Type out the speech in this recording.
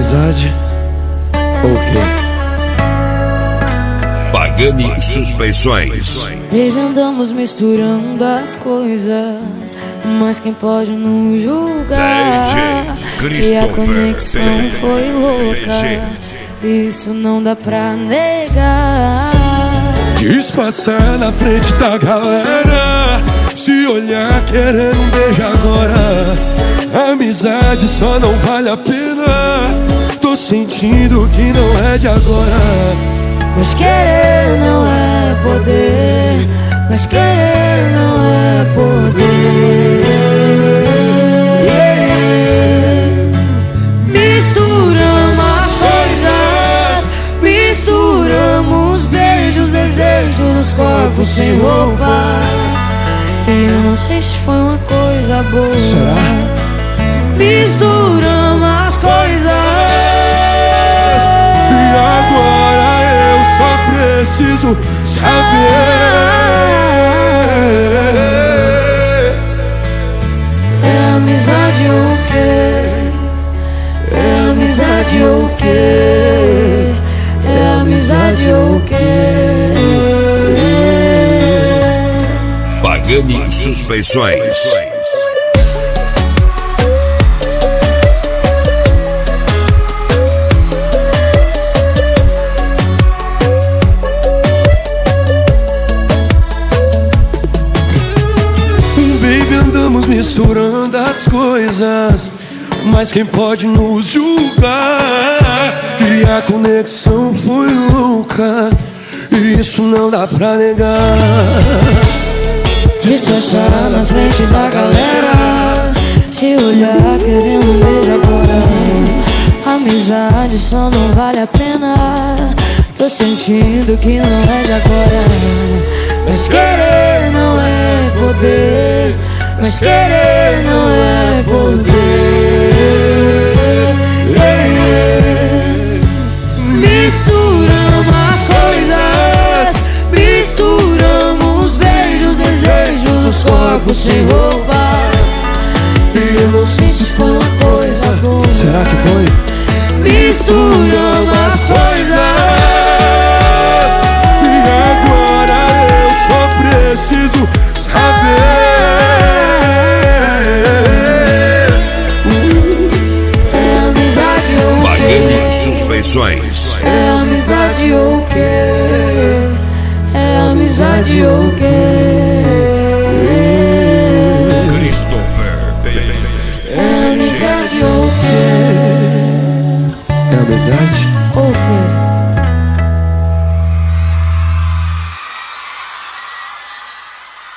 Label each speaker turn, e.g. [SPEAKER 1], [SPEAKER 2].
[SPEAKER 1] amizade ou o quê?
[SPEAKER 2] Pagani Suspensões.
[SPEAKER 3] Baby, andamos misturando as coisas, mas quem pode nos julgar? E a conexão foi louca, isso não dá pra negar.
[SPEAKER 1] Disfarçar na frente da galera, se olhar querendo um beijo agora. Amizade só não vale a pena, tô sentindo que não é de agora.
[SPEAKER 3] Mas querer não é poder, mas querer não é poder. Misturamos as coisas, misturamos beijos, desejos, os corpos sem roupa. E eu não sei se foi uma coisa boa.
[SPEAKER 1] Será?
[SPEAKER 3] Misturamos as coisas
[SPEAKER 1] e agora eu só preciso saber:
[SPEAKER 3] é amizade ou o quê? É amizade ou o quê? É amizade ou o quê?
[SPEAKER 2] Pagani Suspensões.
[SPEAKER 1] Baby, andamos misturando as coisas, mas quem pode nos julgar? E a conexão foi louca, e isso não dá pra negar.
[SPEAKER 3] Disfarçar na frente da galera, se olhar querendo um beijo agora. Amizade só não vale a pena, tô sentindo que não é de agora. Mas querer não é poder, mas querer não é poder. Misturamos as coisas, misturamos beijos, desejos, os corpos sem roupa. E eu não sei se foi uma coisa boa.
[SPEAKER 1] Será que foi?
[SPEAKER 3] Misturamos as coisas
[SPEAKER 1] e agora eu só preciso saber:
[SPEAKER 3] é amizade ou o quê?
[SPEAKER 2] Pagani Suspensões.
[SPEAKER 3] É amizade ou o quê? É amizade ou o quê?
[SPEAKER 2] Christopher.
[SPEAKER 3] É amizade ou o quê?
[SPEAKER 1] É amizade?
[SPEAKER 3] Ou o quê?